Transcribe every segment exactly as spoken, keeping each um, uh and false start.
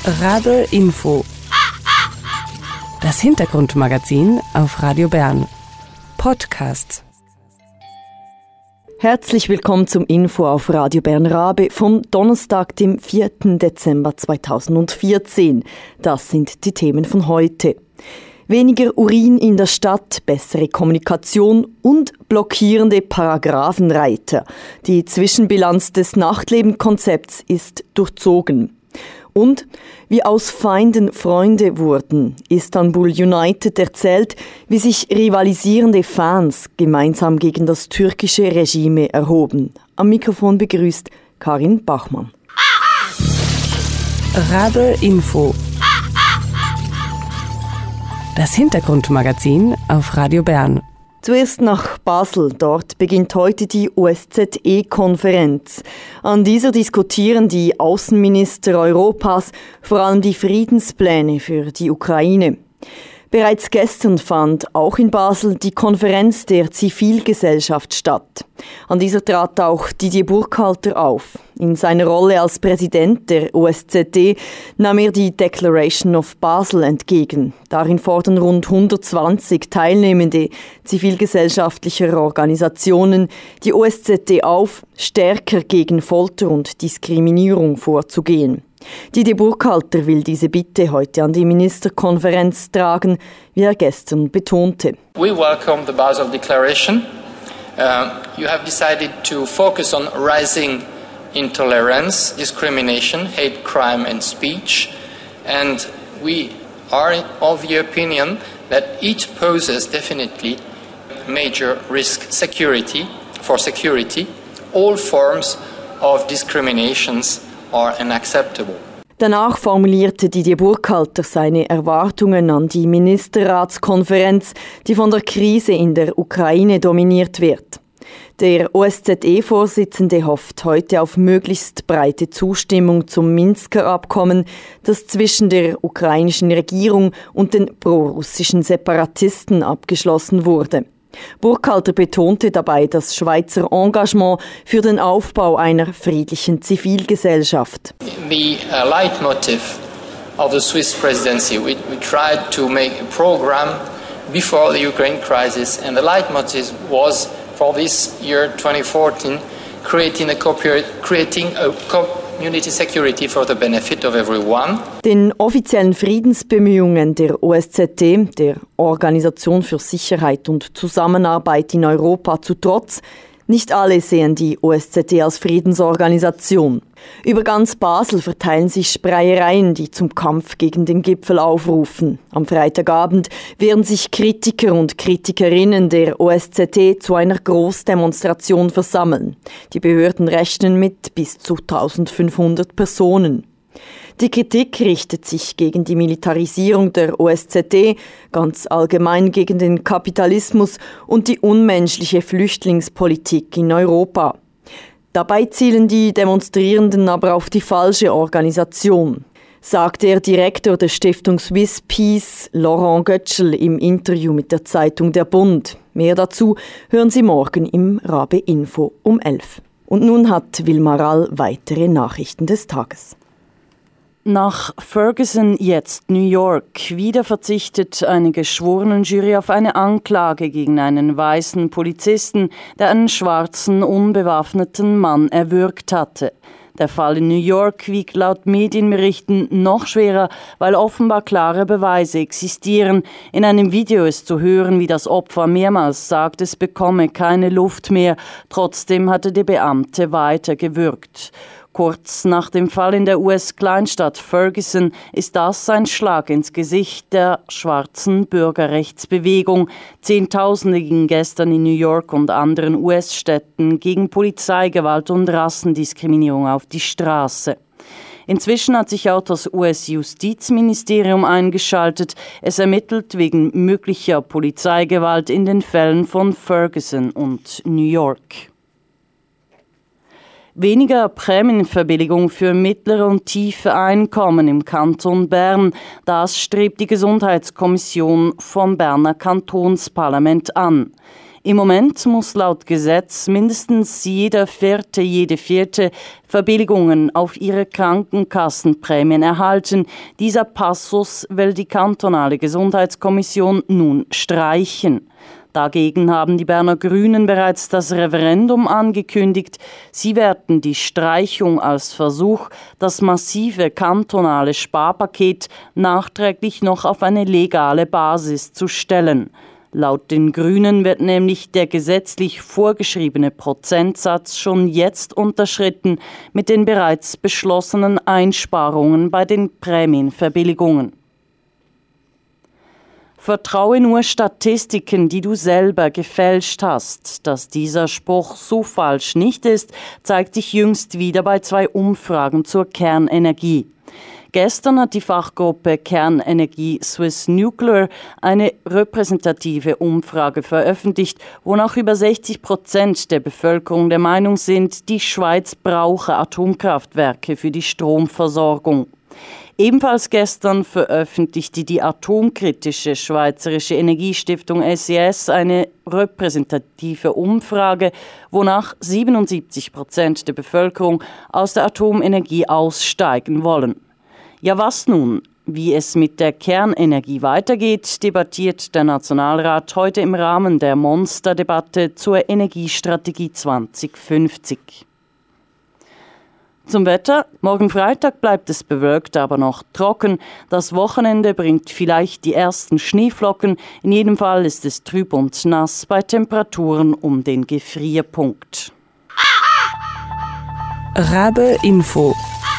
Radio Info. Das Hintergrundmagazin auf Radio Bern. Podcast. Herzlich willkommen zum Info auf Radio Bern Rabe vom Donnerstag, dem vierten Dezember zweitausendvierzehn. Das sind die Themen von heute. Weniger Urin in der Stadt, bessere Kommunikation und blockierende Paragraphenreiter. Die Zwischenbilanz des Nachtlebenkonzepts ist durchzogen. Und wie aus Feinden Freunde wurden. Istanbul United erzählt, wie sich rivalisierende Fans gemeinsam gegen das türkische Regime erhoben. Am Mikrofon begrüßt Karin Bachmann. Radio Info. Das Hintergrundmagazin auf Radio Bern. Zuerst nach Basel. Dort beginnt heute die O S Z E-Konferenz. An dieser diskutieren die Außenminister Europas vor allem die Friedenspläne für die Ukraine. Bereits gestern fand auch in Basel die Konferenz der Zivilgesellschaft statt. An dieser trat auch Didier Burkhalter auf. In seiner Rolle als Präsident der O S Z E nahm er die Declaration of Basel entgegen. Darin fordern rund hundertzwanzig teilnehmende zivilgesellschaftlicher Organisationen die O S Z E auf, stärker gegen Folter und Diskriminierung vorzugehen. Didier Burkhalter will diese Bitte heute an die Ministerkonferenz tragen, wie er gestern betonte. We welcome the Basel Declaration. Uh, you have decided to focus on rising intolerance, discrimination, hate crime and speech. And we are of the opinion that it poses definitely major risk security for security. All forms of discriminations are unacceptable. Danach formulierte Didier Burkhalter seine Erwartungen an die Ministerratskonferenz, die von der Krise in der Ukraine dominiert wird. Der O S Z E-Vorsitzende hofft heute auf möglichst breite Zustimmung zum Minsker Abkommen, das zwischen der ukrainischen Regierung und den prorussischen Separatisten abgeschlossen wurde. Burkhalter betonte dabei das Schweizer Engagement für den Aufbau einer friedlichen Zivilgesellschaft. The uh, leitmotif of the Swiss presidency, we, we tried to make a program before the Ukraine crisis, and the leitmotif was for this year twenty fourteen creating a, creating a community security for the benefit of everyone. Den offiziellen Friedensbemühungen der O S Z E, der Organisation für Sicherheit und Zusammenarbeit in Europa, zu Trotz, nicht alle sehen die O S Z E als Friedensorganisation. Über ganz Basel verteilen sich Spreiereien, die zum Kampf gegen den Gipfel aufrufen. Am Freitagabend werden sich Kritiker und Kritikerinnen der O S Z E zu einer Großdemonstration versammeln. Die Behörden rechnen mit bis zu eintausendfünfhundert Personen. Die Kritik richtet sich gegen die Militarisierung der O S Z E, ganz allgemein gegen den Kapitalismus und die unmenschliche Flüchtlingspolitik in Europa. Dabei zielen die Demonstrierenden aber auf die falsche Organisation, sagt der Direktor der Stiftung Swiss Peace, Laurent Götschel, im Interview mit der Zeitung Der Bund. Mehr dazu hören Sie morgen im Rabe Info um elf. Und nun hat Wilma Rall weitere Nachrichten des Tages. Nach Ferguson jetzt New York. Wieder verzichtet eine Geschworenenjury auf eine Anklage gegen einen weißen Polizisten, der einen schwarzen, unbewaffneten Mann erwürgt hatte. Der Fall in New York wiegt laut Medienberichten noch schwerer, weil offenbar klare Beweise existieren. In einem Video ist zu hören, wie das Opfer mehrmals sagt, es bekomme keine Luft mehr. Trotzdem hatte der Beamte weiter gewürgt. Kurz nach dem Fall in der U S-Kleinstadt Ferguson ist das ein Schlag ins Gesicht der schwarzen Bürgerrechtsbewegung. Zehntausende gingen gestern in New York und anderen U S-Städten gegen Polizeigewalt und Rassendiskriminierung auf die Straße. Inzwischen hat sich auch das U S-Justizministerium eingeschaltet. Es ermittelt wegen möglicher Polizeigewalt in den Fällen von Ferguson und New York. Weniger Prämienverbilligung für mittlere und tiefe Einkommen im Kanton Bern. Das strebt die Gesundheitskommission vom Berner Kantonsparlament an. Im Moment muss laut Gesetz mindestens jeder Vierte, jede Vierte Verbilligungen auf ihre Krankenkassenprämien erhalten. Dieser Passus will die kantonale Gesundheitskommission nun streichen. Dagegen haben die Berner Grünen bereits das Referendum angekündigt. Sie werten die Streichung als Versuch, das massive kantonale Sparpaket nachträglich noch auf eine legale Basis zu stellen. Laut den Grünen wird nämlich der gesetzlich vorgeschriebene Prozentsatz schon jetzt unterschritten mit den bereits beschlossenen Einsparungen bei den Prämienverbilligungen. Vertraue nur Statistiken, die du selber gefälscht hast. Dass dieser Spruch so falsch nicht ist, zeigt sich jüngst wieder bei zwei Umfragen zur Kernenergie. Gestern hat die Fachgruppe Kernenergie Swiss Nuclear eine repräsentative Umfrage veröffentlicht, wonach über sechzig Prozent der Bevölkerung der Meinung sind, die Schweiz brauche Atomkraftwerke für die Stromversorgung. Ebenfalls gestern veröffentlichte die atomkritische Schweizerische Energiestiftung S E S eine repräsentative Umfrage, wonach siebenundsiebzig Prozent der Bevölkerung aus der Atomenergie aussteigen wollen. Ja, was nun? Wie es mit der Kernenergie weitergeht, debattiert der Nationalrat heute im Rahmen der Monsterdebatte zur Energiestrategie zwanzig fünfzig. Zum Wetter. Morgen Freitag bleibt es bewölkt, aber noch trocken. Das Wochenende bringt vielleicht die ersten Schneeflocken. In jedem Fall ist es trüb und nass bei Temperaturen um den Gefrierpunkt. Rabe Info.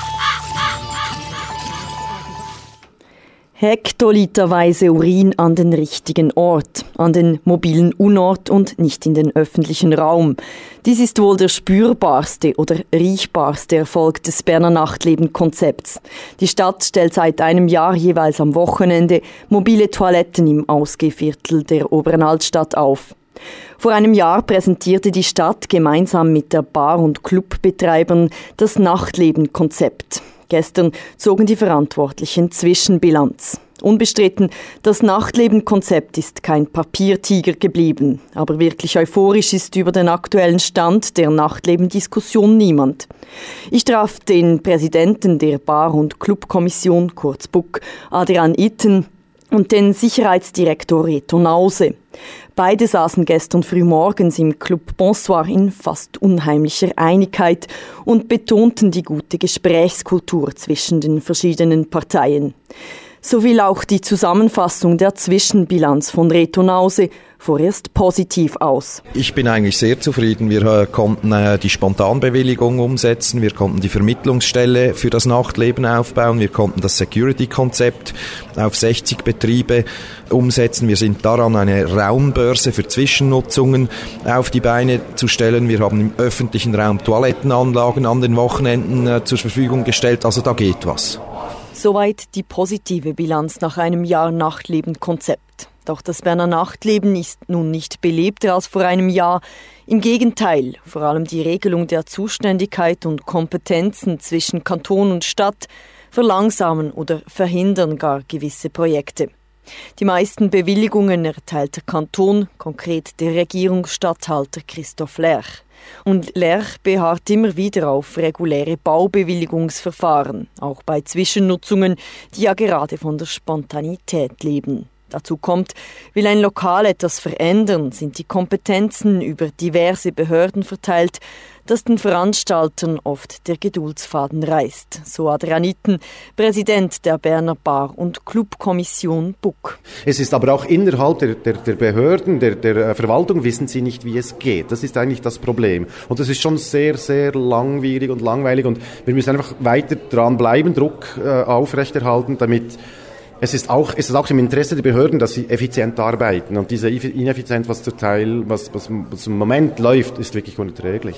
Hektoliterweise Urin an den richtigen Ort, an den mobilen Unort und nicht in den öffentlichen Raum. Dies ist wohl der spürbarste oder riechbarste Erfolg des Berner Nachtleben-Konzepts. Die Stadt stellt seit einem Jahr jeweils am Wochenende mobile Toiletten im Ausgehviertel der Oberen Altstadt auf. Vor einem Jahr präsentierte die Stadt gemeinsam mit der Bar- und Clubbetreibern das Nachtleben-Konzept. Gestern zogen die Verantwortlichen Zwischenbilanz. Unbestritten, das Nachtleben-Konzept ist kein Papiertiger geblieben. Aber wirklich euphorisch ist über den aktuellen Stand der Nachtleben-Diskussion niemand. Ich traf den Präsidenten der Bar- und Clubkommission, kurz B U K, Adrian Itten, und den Sicherheitsdirektor Reto Nause. Beide saßen gestern früh morgens im Club Bonsoir in fast unheimlicher Einigkeit und betonten die gute Gesprächskultur zwischen den verschiedenen Parteien. So will auch die Zusammenfassung der Zwischenbilanz von Reto Nause vorerst positiv aus. Ich bin eigentlich sehr zufrieden. Wir äh, konnten äh, die Spontanbewilligung umsetzen, wir konnten die Vermittlungsstelle für das Nachtleben aufbauen, wir konnten das Security-Konzept auf sechzig Betriebe umsetzen. Wir sind daran, eine Raumbörse für Zwischennutzungen auf die Beine zu stellen. Wir haben im öffentlichen Raum Toilettenanlagen an den Wochenenden äh, zur Verfügung gestellt. Also da geht was. Soweit die positive Bilanz nach einem Jahr Nachtleben-Konzept. Doch das Berner Nachtleben ist nun nicht belebter als vor einem Jahr. Im Gegenteil, vor allem die Regelung der Zuständigkeit und Kompetenzen zwischen Kanton und Stadt verlangsamen oder verhindern gar gewisse Projekte. Die meisten Bewilligungen erteilt der Kanton, konkret der Regierungsstatthalter Christoph Lerch. Und Lerch beharrt immer wieder auf reguläre Baubewilligungsverfahren, auch bei Zwischennutzungen, die ja gerade von der Spontanität leben. Dazu kommt, will ein Lokal etwas verändern, sind die Kompetenzen über diverse Behörden verteilt, dass den Veranstaltern oft der Geduldsfaden reißt. So Adrian Itten, Präsident der Berner Bar- und Clubkommission B U K. Es ist aber auch innerhalb der, der, der Behörden, der, der Verwaltung wissen sie nicht, wie es geht. Das ist eigentlich das Problem. Und das ist schon sehr, sehr langwierig und langweilig und wir müssen einfach weiter dran bleiben, Druck äh, aufrechterhalten, damit Es ist auch, es ist auch im Interesse der Behörden, dass sie effizient arbeiten. Und diese Ineffizienz, was zum Teil, was, was, was im Moment läuft, ist wirklich unerträglich.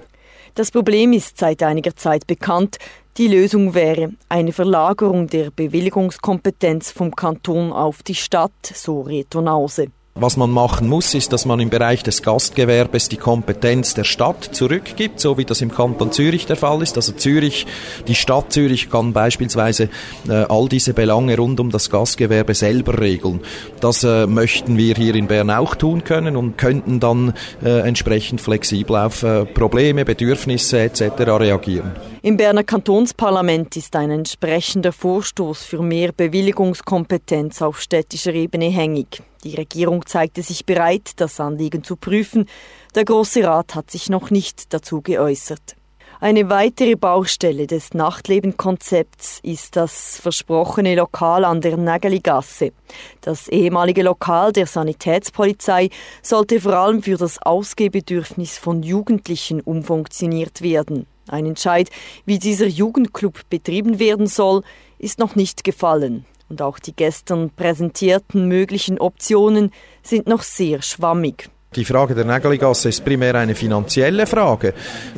Das Problem ist seit einiger Zeit bekannt. Die Lösung wäre eine Verlagerung der Bewilligungskompetenz vom Kanton auf die Stadt, so Reto Nause. Was man machen muss, ist, dass man im Bereich des Gastgewerbes die Kompetenz der Stadt zurückgibt, so wie das im Kanton Zürich der Fall ist. Also Zürich, die Stadt Zürich kann beispielsweise äh, all diese Belange rund um das Gastgewerbe selber regeln. Das äh, möchten wir hier in Bern auch tun können und könnten dann äh, entsprechend flexibel auf äh, Probleme, Bedürfnisse et cetera reagieren. Im Berner Kantonsparlament ist ein entsprechender Vorstoß für mehr Bewilligungskompetenz auf städtischer Ebene hängig. Die Regierung zeigte sich bereit, das Anliegen zu prüfen. Der Grosse Rat hat sich noch nicht dazu geäußert. Eine weitere Baustelle des Nachtlebenkonzepts ist das versprochene Lokal an der Nägeligasse. Das ehemalige Lokal der Sanitätspolizei sollte vor allem für das Ausgehbedürfnis von Jugendlichen umfunktioniert werden. Ein Entscheid, wie dieser Jugendclub betrieben werden soll, ist noch nicht gefallen. Und auch die gestern präsentierten möglichen Optionen sind noch sehr schwammig. Die Frage der Nägeligasse ist primär eine finanzielle Frage.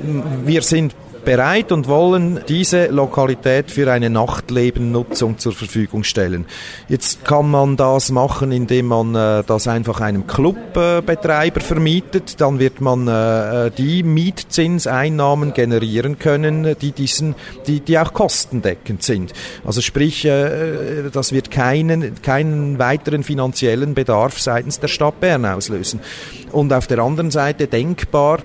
Wir sind bereit und wollen diese Lokalität für eine Nachtlebennutzung zur Verfügung stellen. Jetzt kann man das machen, indem man äh, das einfach einem Clubbetreiber äh, vermietet. Dann wird man äh, die Mietzinseinnahmen generieren können, die diesen, die, die auch kostendeckend sind. Also sprich, äh, das wird keinen, keinen weiteren finanziellen Bedarf seitens der Stadt Bern auslösen. Und auf der anderen Seite denkbar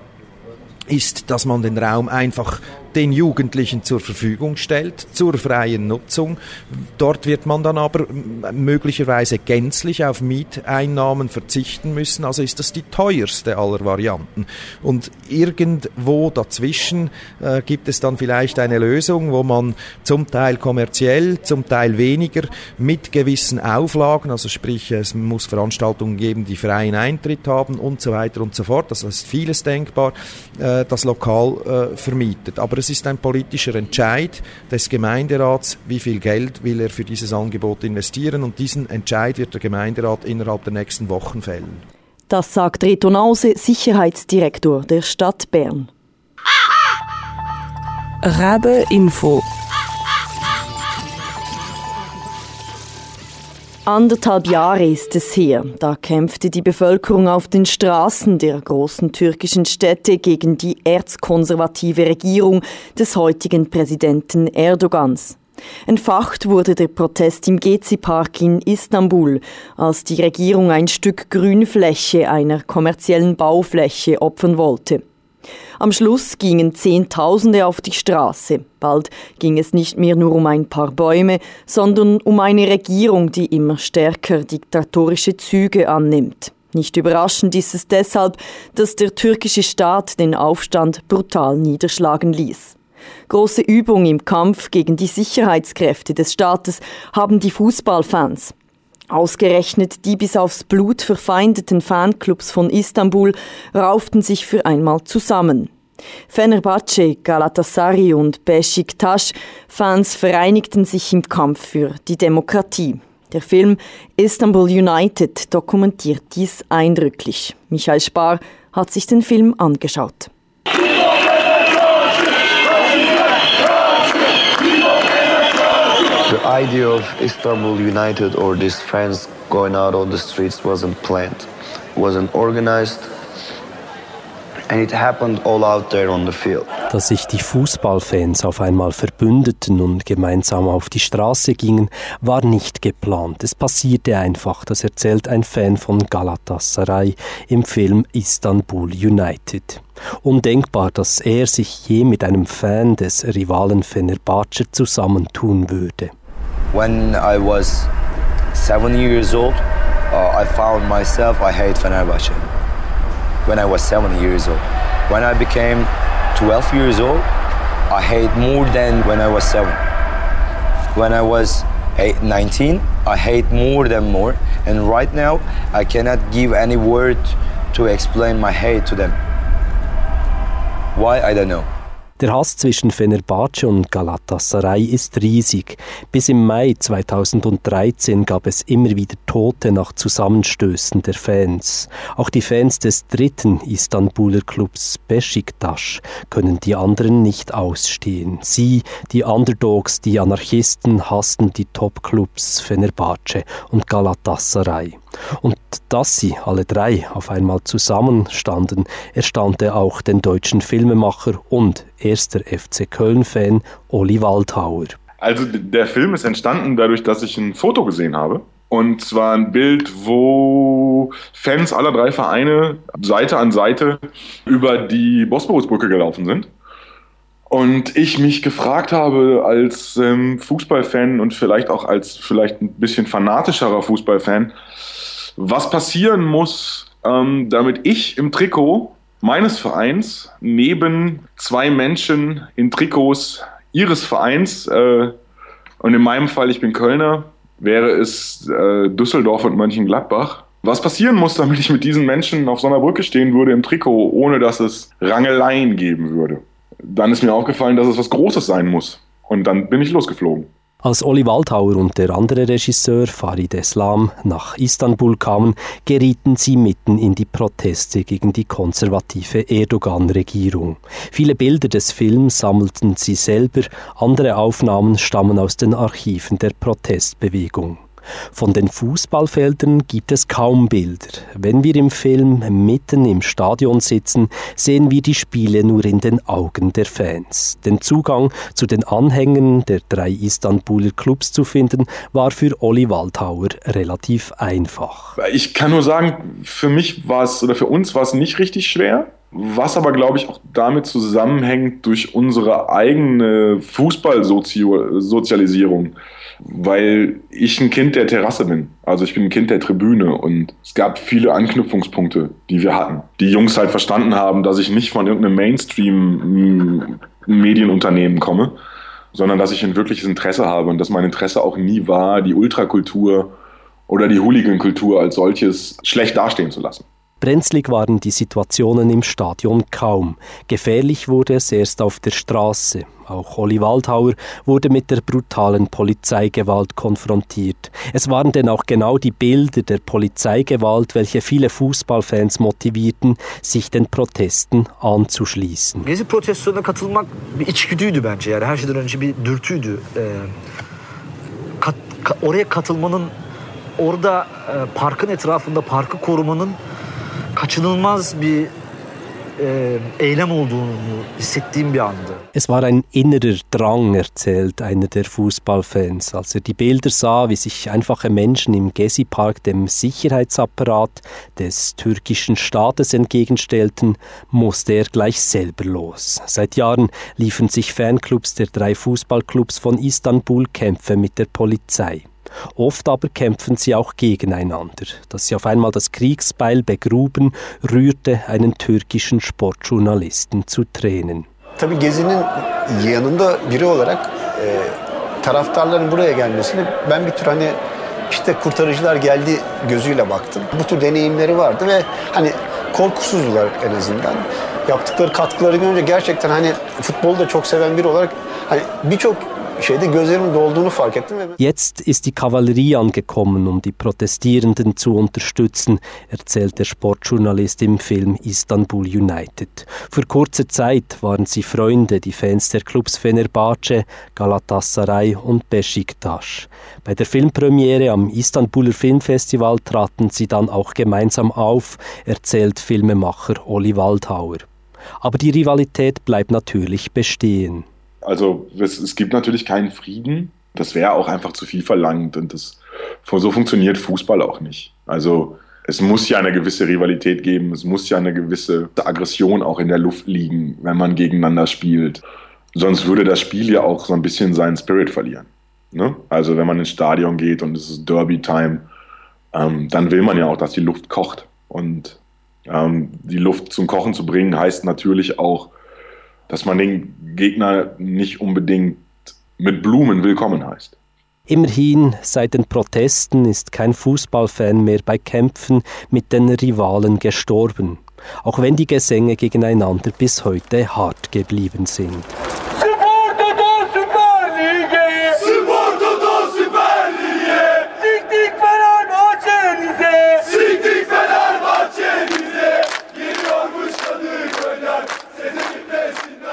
ist, dass man den Raum einfach den Jugendlichen zur Verfügung stellt, zur freien Nutzung. Dort wird man dann aber möglicherweise gänzlich auf Mieteinnahmen verzichten müssen, also ist das die teuerste aller Varianten. Und irgendwo dazwischen äh, gibt es dann vielleicht eine Lösung, wo man zum Teil kommerziell, zum Teil weniger, mit gewissen Auflagen, also sprich, es muss Veranstaltungen geben, die freien Eintritt haben und so weiter und so fort, das ist vieles denkbar, äh, das Lokal äh, vermietet. Aber es ist ein politischer Entscheid des Gemeinderats, wie viel Geld will er für dieses Angebot investieren, und diesen Entscheid wird der Gemeinderat innerhalb der nächsten Wochen fällen. Das sagt Reto Nause, Sicherheitsdirektor der Stadt Bern. Rabe Info. Anderthalb Jahre ist es her, da kämpfte die Bevölkerung auf den Straßen der großen türkischen Städte gegen die erzkonservative Regierung des heutigen Präsidenten Erdogans. Entfacht wurde der Protest im Gezi-Park in Istanbul, als die Regierung ein Stück Grünfläche einer kommerziellen Baufläche opfern wollte. Am Schluss gingen Zehntausende auf die Straße. Bald ging es nicht mehr nur um ein paar Bäume, sondern um eine Regierung, die immer stärker diktatorische Züge annimmt. Nicht überraschend ist es deshalb, dass der türkische Staat den Aufstand brutal niederschlagen ließ. Große Übung im Kampf gegen die Sicherheitskräfte des Staates haben die Fußballfans. Ausgerechnet die bis aufs Blut verfeindeten Fanclubs von Istanbul rauften sich für einmal zusammen. Fenerbahce, Galatasaray und Beşiktaş Fans vereinigten sich im Kampf für die Demokratie. Der Film Istanbul United dokumentiert dies eindrücklich. Michael Spar hat sich den Film angeschaut. The idea of Istanbul United or these fans going out on the streets wasn't planned, wasn't organized, and it happened all out there on the field. Dass sich die Fußballfans auf einmal verbündeten und gemeinsam auf die Straße gingen, war nicht geplant. Es passierte einfach, das erzählt ein Fan von Galatasaray im Film Istanbul United. Undenkbar, dass er sich je mit einem Fan des Rivalen Fenerbahce zusammentun würde. When I was seven years old, uh, I found myself, I hate Fenerbahce. When I was seven years old. When I became twelve years old, I hate more than when I was seven. When I was eight, nineteen, I hate more than more. And right now, I cannot give any word to explain my hate to them. Why? I don't know. Der Hass zwischen Fenerbahce und Galatasaray ist riesig. Bis im Mai zweitausenddreizehn gab es immer wieder Tote nach Zusammenstößen der Fans. Auch die Fans des dritten Istanbuler Clubs Beşiktaş können die anderen nicht ausstehen. Sie, die Underdogs, die Anarchisten, hassten die Top-Clubs Fenerbahce und Galatasaray. Und dass sie alle drei auf einmal zusammenstanden, erstaunte auch den deutschen Filmemacher und erster F C Köln-Fan Oli Waldhauer. Also der Film ist entstanden dadurch, dass ich ein Foto gesehen habe. Und zwar ein Bild, wo Fans aller drei Vereine Seite an Seite über die Bosporusbrücke gelaufen sind. Und ich mich gefragt habe als ähm, Fußballfan und vielleicht auch als vielleicht ein bisschen fanatischerer Fußballfan, was passieren muss, ähm, damit ich im Trikot meines Vereins neben zwei Menschen in Trikots ihres Vereins, äh, und in meinem Fall, ich bin Kölner, wäre es äh, Düsseldorf und Mönchengladbach. Was passieren muss, damit ich mit diesen Menschen auf so einer Brücke stehen würde im Trikot, ohne dass es Rangeleien geben würde. Dann ist mir aufgefallen, dass es was Großes sein muss. Und dann bin ich losgeflogen. Als Oli Waldhauer und der andere Regisseur Farid Eslam nach Istanbul kamen, gerieten sie mitten in die Proteste gegen die konservative Erdogan-Regierung. Viele Bilder des Films sammelten sie selber, andere Aufnahmen stammen aus den Archiven der Protestbewegung. Von den Fußballfeldern gibt es kaum Bilder. Wenn wir im Film mitten im Stadion sitzen, sehen wir die Spiele nur in den Augen der Fans. Den Zugang zu den Anhängern der drei Istanbuler Clubs zu finden, war für Oli Waldhauer relativ einfach. Ich kann nur sagen, für mich war es, oder für uns war es nicht richtig schwer. Was aber, glaube ich, auch damit zusammenhängt durch unsere eigene Fußballsozialisierung. Weil ich ein Kind der Terrasse bin. Also ich bin ein Kind der Tribüne und es gab viele Anknüpfungspunkte, die wir hatten. Die Jungs halt verstanden haben, dass ich nicht von irgendeinem Mainstream-Medienunternehmen komme, sondern dass ich ein wirkliches Interesse habe und dass mein Interesse auch nie war, die Ultrakultur oder die Hooligan-Kultur als solches schlecht dastehen zu lassen. Brenzlig waren die Situationen im Stadion kaum. Gefährlich wurde es erst auf der Straße. Auch Oli Waldhauer wurde mit der brutalen Polizeigewalt konfrontiert. Es waren denn auch genau die Bilder der Polizeigewalt, welche viele Fußballfans motivierten, sich den Protesten anzuschließen. Gezi protestona katılmak bir içgüdüydü bence. Yani her şeyden önce bir dürtüydü. Ee, kat, ka, oraya katılmanın, orada e, parkın etrafında parkı korumanın kaçınılmaz bir äh, eylem olduğunu hissettiğim bir andı. Es war ein innerer Drang, erzählt einer der Fußballfans. Als er die Bilder sah, wie sich einfache Menschen im Gezi-Park dem Sicherheitsapparat des türkischen Staates entgegenstellten, musste er gleich selber los. Seit Jahren liefern sich Fanclubs der drei Fußballclubs von Istanbul Kämpfe mit der Polizei. Oft aber kämpfen sie auch gegeneinander. Dass sie auf einmal das Kriegsbeil begruben, rührte einen türkischen Sportjournalisten zu Tränen. Tabii Gezi'nin yanında biri olarak e, taraftarların buraya gelmesini ben bir tür hani işte kurtarıcılar geldi gözüyle baktım. Bu tür deneyimleri vardı ve hani korkusuzdular en azından. Yaptıkları katkıları görünce gerçekten hani futbolu da çok seven biri olarak hani birçok Jetzt ist die Kavallerie angekommen, um die Protestierenden zu unterstützen, erzählt der Sportjournalist im Film Istanbul United. Für kurze Zeit waren sie Freunde, die Fans der Clubs Fenerbahce, Galatasaray und Beşiktaş. Bei der Filmpremiere am Istanbuler Filmfestival traten sie dann auch gemeinsam auf, erzählt Filmemacher Oli Waldhauer. Aber die Rivalität bleibt natürlich bestehen. Also es, es gibt natürlich keinen Frieden. Das wäre auch einfach zu viel verlangt. Und das, so funktioniert Fußball auch nicht. Also es muss ja eine gewisse Rivalität geben. Es muss ja eine gewisse Aggression auch in der Luft liegen, wenn man gegeneinander spielt. Sonst würde das Spiel ja auch so ein bisschen seinen Spirit verlieren. Ne? Also wenn man ins Stadion geht und es ist Derby-Time, ähm, dann will man ja auch, dass die Luft kocht. Und ähm, die Luft zum Kochen zu bringen, heißt natürlich auch, dass man den Gegner nicht unbedingt mit Blumen willkommen heißt. Immerhin, seit den Protesten ist kein Fußballfan mehr bei Kämpfen mit den Rivalen gestorben, auch wenn die Gesänge gegeneinander bis heute hart geblieben sind.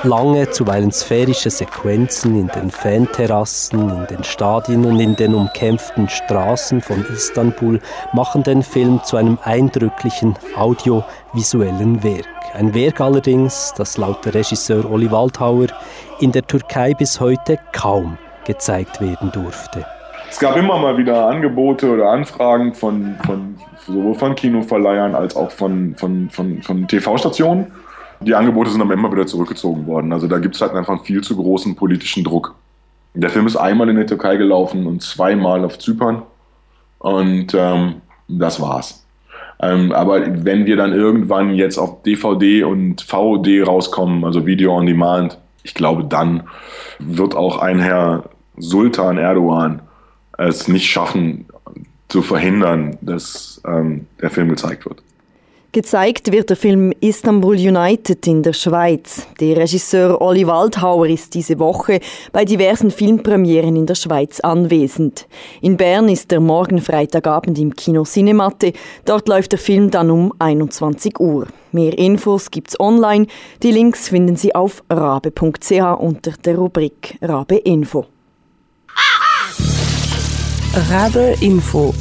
Lange, zuweilen sphärische Sequenzen in den Fanterrassen, in den Stadien und in den umkämpften Straßen von Istanbul machen den Film zu einem eindrücklichen audiovisuellen Werk. Ein Werk allerdings, das laut der Regisseur Oli Waldhauer in der Türkei bis heute kaum gezeigt werden durfte. Es gab immer mal wieder Angebote oder Anfragen von, von sowohl von Kinoverleihern als auch von, von, von, von T V-Stationen. Die Angebote sind aber immer wieder zurückgezogen worden. Also da gibt es halt einfach einen viel zu großen politischen Druck. Der Film ist einmal in der Türkei gelaufen und zweimal auf Zypern. Und ähm, das war's. Ähm, aber wenn wir dann irgendwann jetzt auf D V D und V O D rauskommen, also Video on Demand, ich glaube, dann wird auch ein Herr Sultan Erdogan es nicht schaffen, zu verhindern, dass ähm, der Film gezeigt wird. Gezeigt wird der Film Istanbul United in der Schweiz. Der Regisseur Oli Waldhauer ist diese Woche bei diversen Filmpremieren in der Schweiz anwesend. In Bern ist er morgen Freitagabend im Kino Cinematte. Dort läuft der Film dann um einundzwanzig Uhr. Mehr Infos gibt's online. Die Links finden Sie auf rabe punkt c h unter der Rubrik Rabe Info. Rabe Info.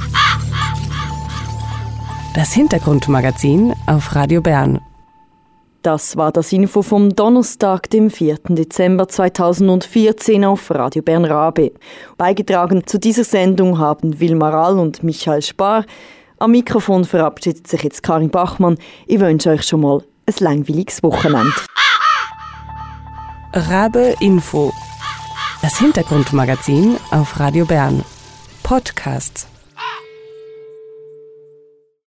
Das Hintergrundmagazin auf Radio Bern. Das war das Info vom Donnerstag, dem vierten Dezember zweitausendvierzehn auf Radio Bern Rabe. Beigetragen zu dieser Sendung haben Wilma Rall und Michael Spar. Am Mikrofon verabschiedet sich jetzt Karin Bachmann. Ich wünsche euch schon mal ein langweiliges Wochenende. Rabe Info. Das Hintergrundmagazin auf Radio Bern. Podcasts.